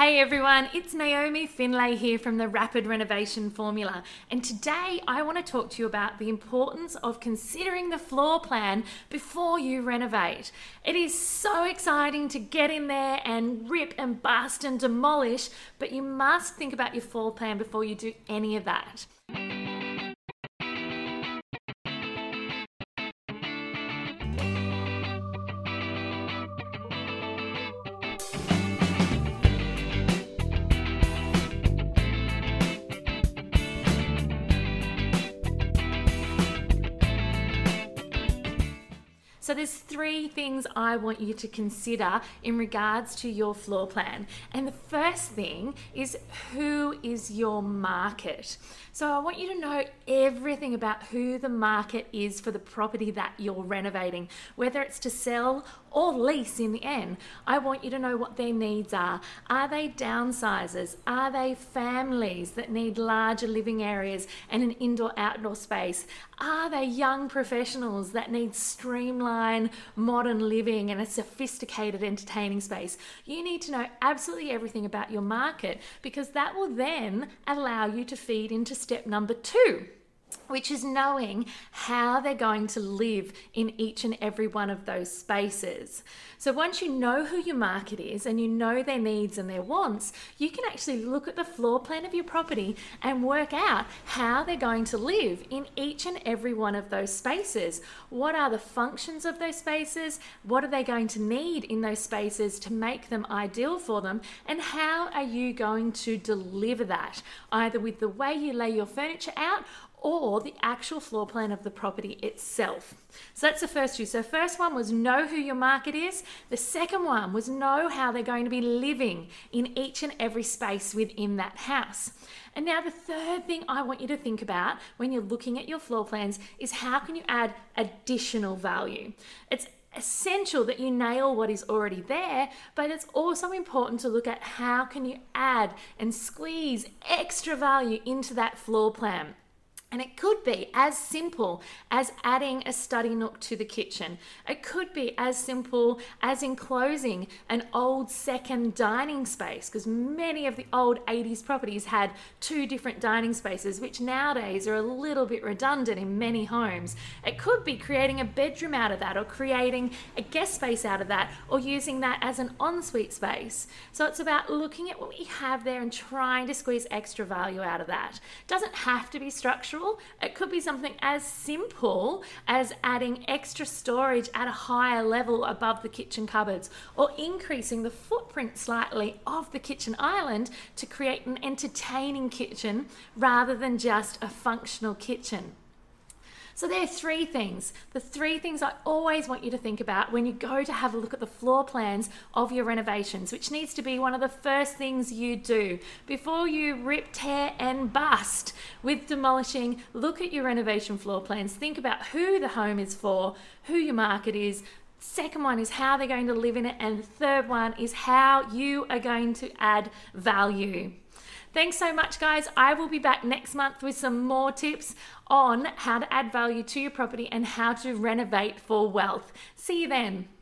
Hey everyone, it's Naomi Finlay here from the Rapid Renovation Formula, and today I want to talk to you about the importance of considering the floor plan before you renovate. It is so exciting to get in there and rip and bust and demolish, but you must think about your floor plan before you do any of that. So there's three things I want you to consider in regards to your floor plan. And the first thing is, who is your market? So I want you to know everything about who the market is for the property that you're renovating, whether it's to sell or lease in the end. I want you to know what their needs are. Are they downsizers? Are they families that need larger living areas and an indoor-outdoor space? Are they young professionals that need streamlined modern living and a sophisticated entertaining space? You need to know absolutely everything about your market, because that will then allow you to feed into step number 2, which is knowing how they're going to live in each and every one of those spaces. So once you know who your market is and you know their needs and their wants, you can actually look at the floor plan of your property and work out how they're going to live in each and every one of those spaces. What are the functions of those spaces? What are they going to need in those spaces to make them ideal for them? And how are you going to deliver that, either with the way you lay your furniture out or the actual floor plan of the property itself. So that's the first two. So first one was know who your market is. The second one was know how they're going to be living in each and every space within that house. And now the third thing I want you to think about when you're looking at your floor plans is, how can you add additional value? It's essential that you nail what is already there, but it's also important to look at how can you add and squeeze extra value into that floor plan. And it could be as simple as adding a study nook to the kitchen. It could be as simple as enclosing an old second dining space, because many of the old 80s properties had 2 different dining spaces, which nowadays are a little bit redundant in many homes. It could be creating a bedroom out of that, or creating a guest space out of that, or using that as an ensuite space. So it's about looking at what we have there and trying to squeeze extra value out of that. It doesn't have to be structural. It could be something as simple as adding extra storage at a higher level above the kitchen cupboards, or increasing the footprint slightly of the kitchen island to create an entertaining kitchen rather than just a functional kitchen. So there are 3 things. The 3 things I always want you to think about when you go to have a look at the floor plans of your renovations, which needs to be one of the first things you do. Before you rip, tear and bust with demolishing, look at your renovation floor plans. Think about who the home is for, who your market is. Second one is how they're going to live in it. And the third one is how you are going to add value. Thanks so much, guys. I will be back next month with some more tips on how to add value to your property and how to renovate for wealth. See you then.